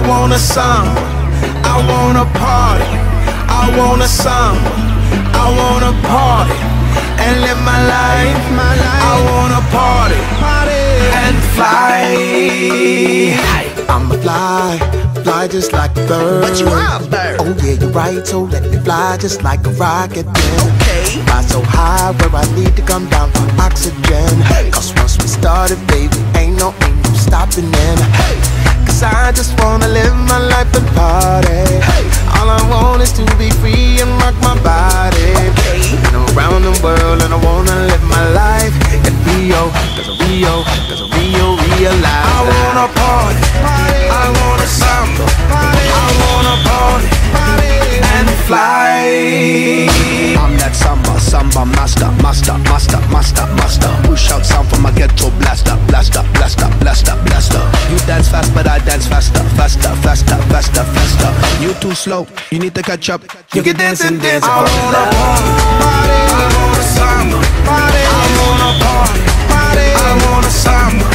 want a samba, I want a party. I want a samba, I want a party and live my life. I want a party and fly. I'ma fly just like a bird. But you are a bird. Oh yeah, you're right, so let me fly just like a rocket then. Okay. Fly so high where I need to come down for oxygen. Cause once we started, baby, ain't no stopping in. Cause I just wanna live my life and party. All I want is to be free and rock my body. Been around the world and I wanna live my life in Rio. Cause Rio realize I wanna party, I wanna samba, I wanna party and fly. I'm that samba master. Push out sound from my ghetto blaster. You dance fast, but I dance faster. You too slow, you need to catch up. You can dance and dance. I wanna party, I wanna samba, I wanna party, I wanna samba,